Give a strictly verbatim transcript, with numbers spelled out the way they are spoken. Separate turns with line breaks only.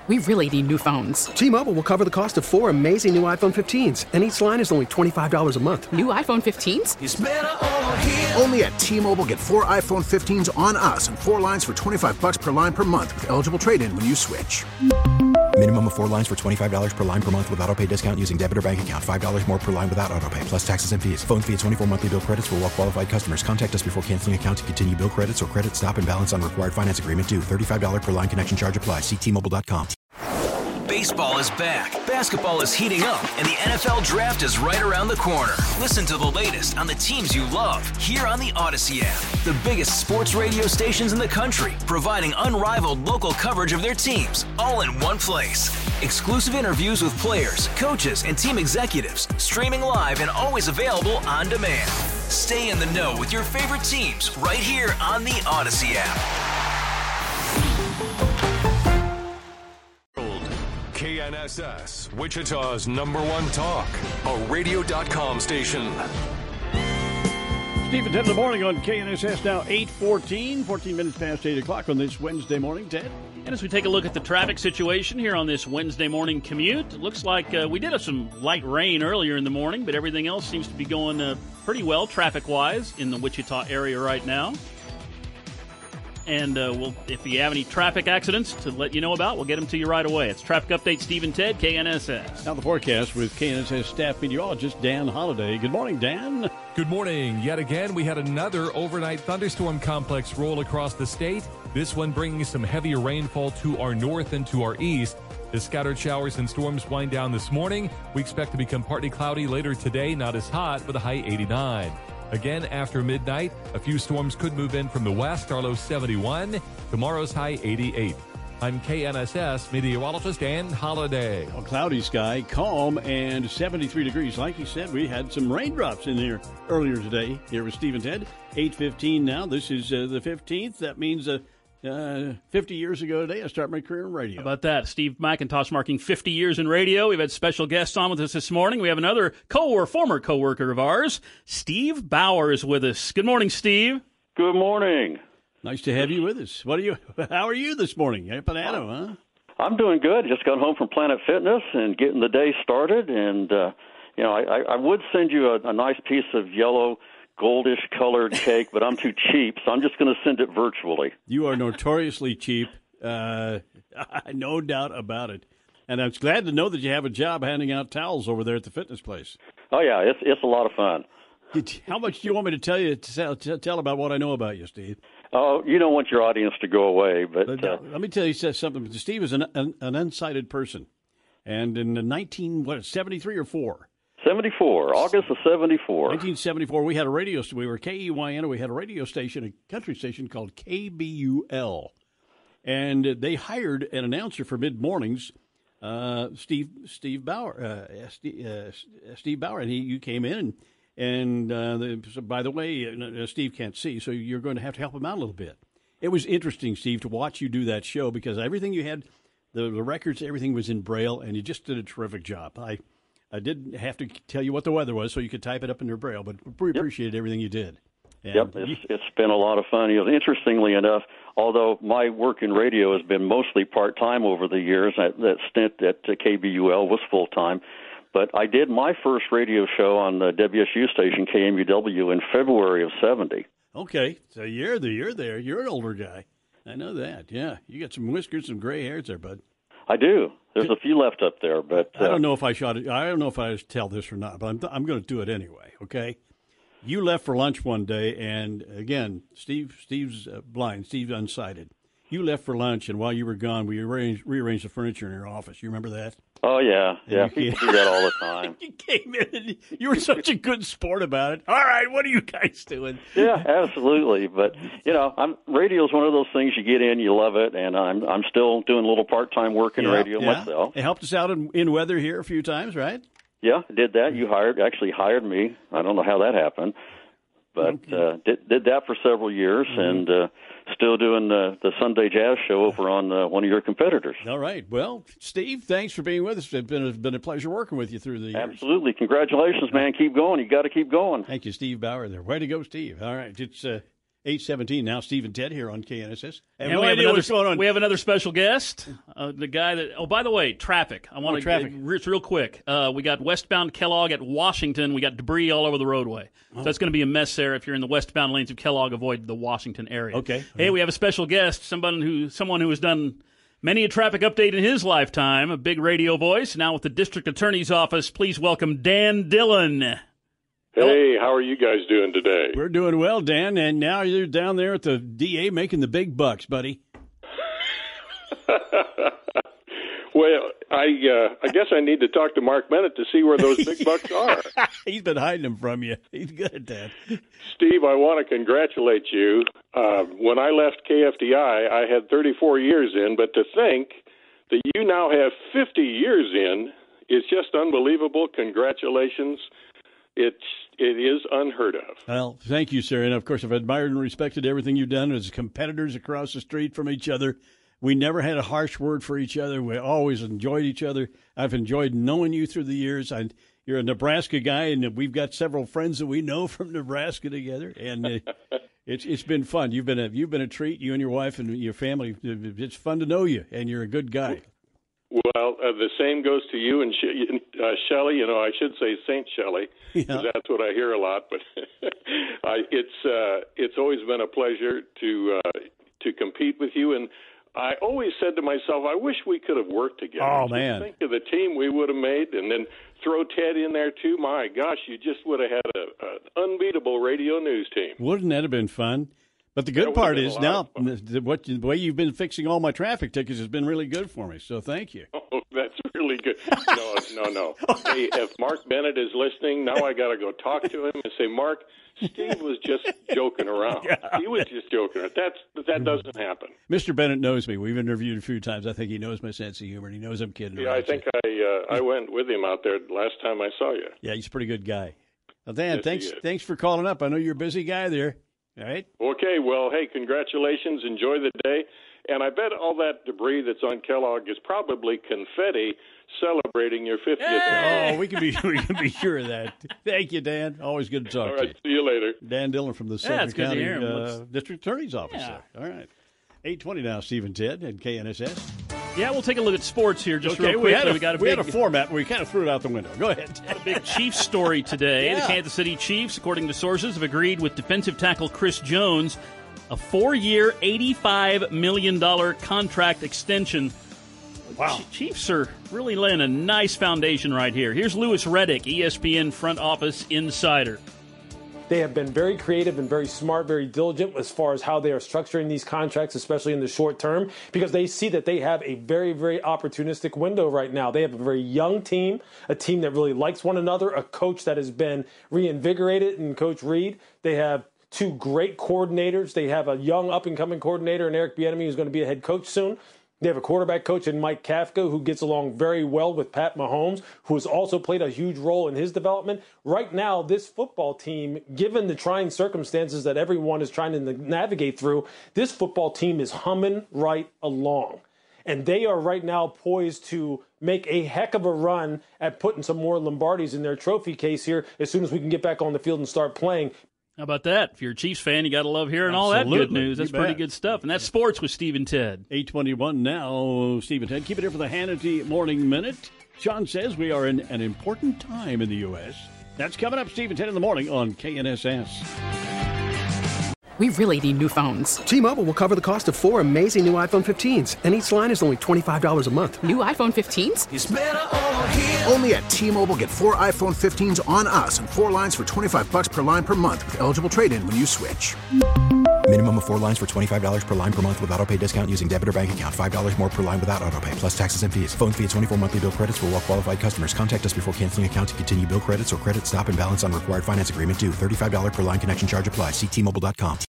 We really need new phones.
T-Mobile will cover the cost of four amazing new iPhone fifteens, and each line is only twenty-five dollars a month.
New iPhone fifteens?
It's better over here.
Only at T-Mobile, get four iPhone fifteens on us and four lines for twenty-five dollars per line per month with eligible trade-in when you switch.
Minimum of four lines for twenty-five dollars per line per month with autopay discount using debit or bank account. five dollars more per line without autopay, plus taxes and fees. Phone fee at twenty-four monthly bill credits for well-qualified customers. Contact us before canceling account to continue bill credits or credit stop and balance on required finance agreement due. thirty-five dollars per line connection charge applies. See T Mobile dot com.
Baseball is back, basketball is heating up, and the N F L Draft is right around the corner. Listen to the latest on the teams you love here on the Odyssey app. The biggest sports radio stations in the country, providing unrivaled local coverage of their teams, all in one place. Exclusive interviews with players, coaches, and team executives, streaming live and always available on demand. Stay in the know with your favorite teams right here on the Odyssey app.
K N S S, Wichita's number one talk, a radio dot com station.
Steve and Ted in the morning on K N S S, now eight fourteen, fourteen minutes past eight o'clock on this Wednesday morning, Ted.
And as we take a look at the traffic situation here on this Wednesday morning commute, it looks like uh, we did have some light rain earlier in the morning, but everything else seems to be going uh, pretty well traffic-wise in the Wichita area right now. And uh, we'll, if you have any traffic accidents to let you know about, we'll get them to you right away. It's Traffic Update, Steve and Ted, K N S S.
Now the forecast with K N S S staff meteorologist Dan Holliday. Good morning, Dan.
Good morning. Yet again, we had another overnight thunderstorm complex roll across the state. This one bringing some heavier rainfall to our north and to our east. The scattered showers and storms wind down this morning. We expect to become partly cloudy later today, not as hot, with a high eighty-nine. Again, after midnight, a few storms could move in from the west, our low seventy-one. Tomorrow's high eighty-eight. I'm K N S S meteorologist Dan Holliday.
A cloudy sky, calm, and seventy-three degrees. Like you said, we had some raindrops in here earlier today. Here with Steve and Ted. eight fifteen now. This is uh, the fifteenth. That means uh, uh, fifty years ago today, I started my career in radio.
How about that? Steve McIntosh marking fifty years in radio. We've had special guests on with us this morning. We have another co-worker, former co-worker of ours, Steve Bauer, is with us. Good morning, Steve.
Good morning.
Nice to have you with us. What are you? How are you this morning? Up and at 'em, huh?
I'm doing good. Just got home from Planet Fitness and getting the day started. And, uh, you know, I, I would send you a, a nice piece of yellow, goldish colored cake, but I'm too cheap, so I'm just going to send it virtually.
You are notoriously cheap. Uh, no doubt about it. And I'm glad to know that you have a job handing out towels over there at the fitness place.
Oh, yeah, it's it's a lot of fun.
How much do you want me to tell you to tell, to tell about what I know about you, Steve?
Oh, you don't want your audience to go away, but,
but
uh,
let me tell you something. Steve is an an, an unsighted person, and in the nineteen what seventy-three or four.
seventy-four, August of seventy-four.
nineteen seventy-four, we had a radio station. We were K E Y N, and we had a radio station, a country station called K B U L. And they hired an announcer for mid-mornings, uh, Steve Steve Bauer. Uh, Steve, uh, Steve Bauer, and he you came in, and uh, the, so by the way, uh, Steve can't see, so you're going to have to help him out a little bit. It was interesting, Steve, to watch you do that show because everything you had, the, the records, everything was in Braille, and you just did a terrific job. I I didn't have to tell you what the weather was, so you could type it up in your Braille, but we
Yep.
appreciated everything you did. And
yep, it's, it's been a lot of fun. You know, interestingly enough, although my work in radio has been mostly part-time over the years, that, that stint at uh, K B U L was full-time, but I did my first radio show on the W S U station, K M U W, in February of seventy.
Okay, so you're there, you're there. You're an older guy. I know that, yeah. You got some whiskers, some gray hairs there, bud.
I do. There's a few left up there, but uh,
I don't know if I should. I don't know if I should tell this or not, but I'm I'm going to do it anyway. Okay. You left for lunch one day, and again, Steve Steve's uh, blind. Steve's unsighted. You left for lunch, and while you were gone, we arranged, rearranged the furniture in your office. You remember that?
Oh yeah, yeah.
And you
People do that all the time.
You came in, and you were such a good sport about it. All right, what are you guys doing?
Yeah, absolutely. But you know, I'm radio is one of those things you get in, you love it, and I'm I'm still doing a little part-time work in
Yeah,
radio
yeah.
myself.
It helped us out in, in weather here a few times, right?
Yeah, did that. You hired actually hired me. I don't know how that happened, but
Okay.
uh, did did that for several years,
Mm-hmm.
and uh, still doing the the Sunday Jazz show over on uh, one of your competitors.
All right. Well, Steve, thanks for being with us. It's been a, been a pleasure working with you through the years.
Absolutely, congratulations, man. Keep going. You got to keep going.
Thank you, Steve Bauer. There, way to go, Steve. All right, it's uh, eight seventeen now. Steve and Ted here on K N S S. And,
And
no
we, have
idea
another,
what's going on.
we have another special guest, uh, the guy that. Oh, by the way, traffic. I want
Oh,
to
traffic.
It's real quick. Uh, we got westbound Kellogg at Washington. We got debris all over the roadway,
Oh.
so it's going to be a mess there. If you're in the westbound lanes of Kellogg, avoid the Washington area.
Okay.
Hey, we have a special guest, someone who someone who has done many a traffic update in his lifetime. A big radio voice now with the district attorney's office. Please welcome Dan Dillon.
Hey, how are you guys doing today?
We're doing well, Dan, and now you're down there at the D A making the big bucks, buddy.
Well, I uh, I guess I need to talk to Mark Bennett to see where those big bucks are.
He's been hiding them from you. He's good at that.
Steve, I want to congratulate you. Uh, when I left K F D I, I had thirty-four years in, but to think that you now have fifty years in is just unbelievable. Congratulations. It's, it is unheard of.
Well, thank you, sir. And, of course, I've admired and respected everything you've done as competitors across the street from each other. We never had a harsh word for each other. We always enjoyed each other. I've enjoyed knowing you through the years. I, you're a Nebraska guy, and we've got several friends that we know from Nebraska together. And uh, it's it's been fun. You've been a you've been a treat. You and your wife and your family. It's fun to know you, and you're a good guy.
Well, uh, the same goes to you and she- uh, Shelley. You know, I should say Saint Shelley, because
Yeah.
that's what I hear a lot. But I, it's uh, it's always been a pleasure to uh, to compete with you. And I always said to myself, I wish we could have worked together.
Oh,
Just
man.
think of the team we would have made, and then throw Ted in there too. My gosh, you just would have had an unbeatable radio news team.
Wouldn't that have been fun? But the
That
good
would
part
have been
is
a
now
lot of fun.
the, what, the way you've been fixing all my traffic tickets has been really good for me. So thank you.
Oh, that's really good. No, no, no. Hey, if Mark Bennett is listening, now I got to go talk to him and say, Mark, Steve was just joking around.
Yeah.
He was just joking around. That's, that doesn't happen.
Mister Bennett knows me. We've interviewed a few times. I think he knows my sense of humor, and he knows I'm kidding
Yeah,
around.
I think I uh, I went with him out there last time I saw you.
Yeah, he's a pretty good guy. Well, Dan,
Yes,
thanks
he is.
thanks for calling up. I know you're a busy guy there. All right?
Okay, well, hey, congratulations. Enjoy the day. And I bet all that debris that's on Kellogg is probably confetti celebrating your fiftieth
Oh,
birthday.
we can be we can be sure of that. Thank you, Dan. Always good to talk
All
to
right,
you.
see you later.
Dan Dillon from the
Yeah,
Suffolk
it's good to
County
hear him.
uh,
Let's-
District Attorney's Office.
Yeah.
there. All right. eight twenty now, Steve and Ted and K N S S.
Yeah, we'll take a look at sports here just
Okay,
real
we
quick.
had,
So
a,
we got a
we
big,
had a format, but we kind of threw it out the window. Go ahead. Ted.
big Chiefs story today.
Yeah.
The Kansas City Chiefs, according to sources, have agreed with defensive tackle Chris Jones a four-year, eighty-five million dollars contract extension.
Wow.
Ch- Chiefs are really laying a nice foundation right here. Here's Louis Reddick, E S P N front office insider.
They have been very creative and very smart, very diligent as far as how they are structuring these contracts, especially in the short term, because they see that they have a very, very opportunistic window right now. They have a very young team, a team that really likes one another, a coach that has been reinvigorated in Coach Reed. They have two great coordinators. They have a young up-and-coming coordinator in Eric Bieniemy who's going to be a head coach soon. They have a quarterback coach in Mike Kafka who gets along very well with Pat Mahomes, who has also played a huge role in his development. Right now, this football team, given the trying circumstances that everyone is trying to navigate through, this football team is humming right along. And they are right now poised to make a heck of a run at putting some more Lombardis in their trophy case here as soon as we can get back on the field and start playing.
How about that? If you're a Chiefs fan, you got to love hearing all that good
Absolutely.
news. That's
You
pretty
bet.
good stuff. And that's sports with Steve and Ted.
eight twenty-one now, Steve and Ted. Keep it here for the Hannity Morning Minute. Sean says we are in an important time in the U S That's coming up, Steve and Ted in the morning on K N S S.
We really need new phones.
T-Mobile will cover the cost of four amazing new iPhone fifteens, and each line is only twenty-five dollars a month.
New iPhone fifteens?
It's better over here. Only at T-Mobile, get four iPhone fifteens on us and four lines for twenty-five bucks per line per month with eligible trade-in when you switch.
Minimum of four lines for twenty-five dollars per line per month with autopay discount using debit or bank account. five dollars more per line without autopay, plus taxes and fees. Phone fee at twenty-four monthly bill credits for well-qualified customers. Contact us before canceling account to continue bill credits or credit stop and balance on required finance agreement due. thirty-five dollars per line connection charge applies. See T Mobile dot com.